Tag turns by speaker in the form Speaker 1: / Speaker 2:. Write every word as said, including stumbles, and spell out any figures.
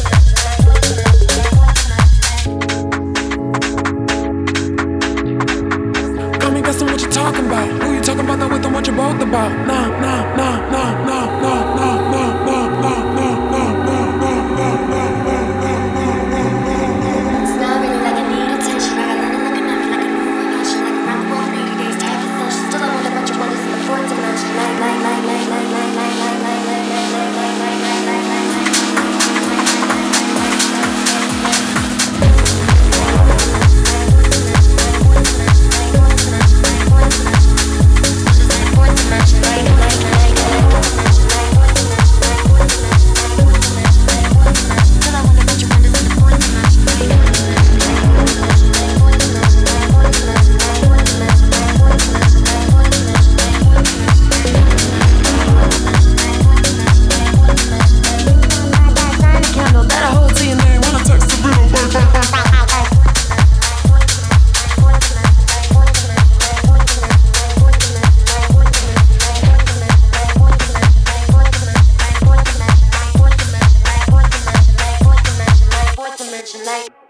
Speaker 1: Got me guessing what you talking about. Who you talking about that with and what you both about? Nah, nah, nah, nah, nah, nah, nah, nah, nah, nah, nah, nah, nah, nah, nah.
Speaker 2: It's not really like I need attention. I got nothing looking at me like a new invention, like around the world in eighty days, type of session. Still I wonder about your wonders in the fourth dimension. Like, like, like, like, like, like, like, like, like, like, like, like, like, like, like, like, like. Like